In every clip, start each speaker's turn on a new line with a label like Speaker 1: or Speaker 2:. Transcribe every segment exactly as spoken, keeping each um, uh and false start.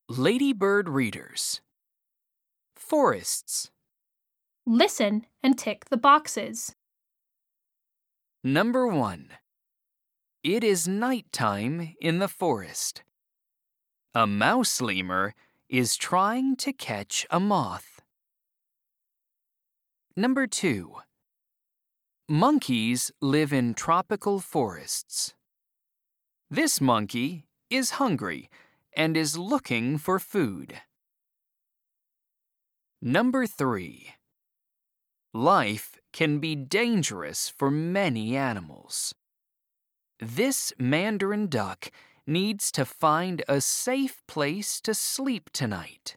Speaker 1: Ladybird readers. Forests.
Speaker 2: Listen and tick the boxes.
Speaker 1: Number one. It is nighttime in the forest. A mouse lemur is trying to catch a moth. Number two. Monkeys live in tropical forests. This monkey is hungry and is looking for food. Number three. Life can be dangerous for many animals. This mandarin duck needs to find a safe place to sleep tonight.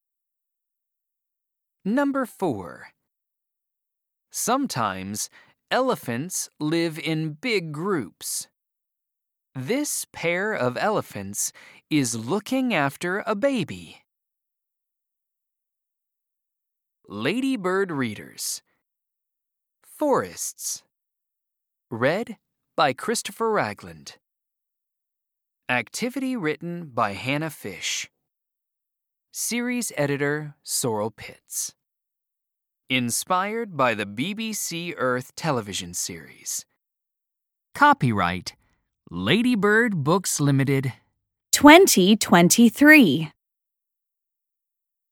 Speaker 1: Number four. Sometimes elephants live in big groups. This pair of elephants is looking after a baby. Ladybird readers. Forests. Read by Christopher Ragland. Activity written by Hannah Fish. Series editor Sorrel Pitts. Inspired by the B B C Earth television series. Copyright Ladybird Books Limited.
Speaker 3: twenty twenty-three.